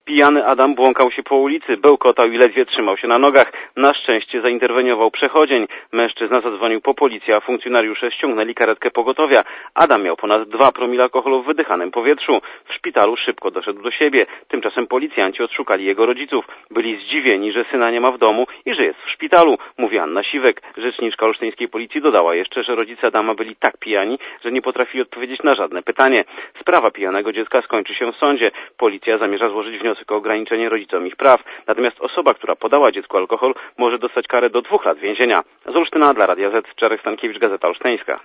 Pijany Adam błąkał się po ulicy, bełkotał i ledwie trzymał się na nogach. Na szczęście zainterweniował przechodzień. Mężczyzna zadzwonił po policję, a funkcjonariusze ściągnęli karetkę pogotowia. Adam miał ponad 2 promile alkoholu w wydychanym powietrzu. W szpitalu szybko doszedł do siebie. Tymczasem policjanci odszukali jego rodziców. Byli zdziwieni, że syna nie ma w domu i że jest w szpitalu, mówi Anna Siwek. Rzeczniczka olsztyńskiej policji dodała jeszcze, że rodzice Adama byli tak pijani, że nie potrafili odpowiedzieć na żadne pytanie. Sprawa pijanego dziecka skończy się w sądzie. Policja zamierza złożyć wniosek o ograniczenie rodzicom ich praw. Natomiast osoba, która podała dziecku alkohol, może dostać karę do 2 lat więzienia. Z Olsztyna dla Radia Z, Czarek Stankiewicz, Gazeta Olsztyńska.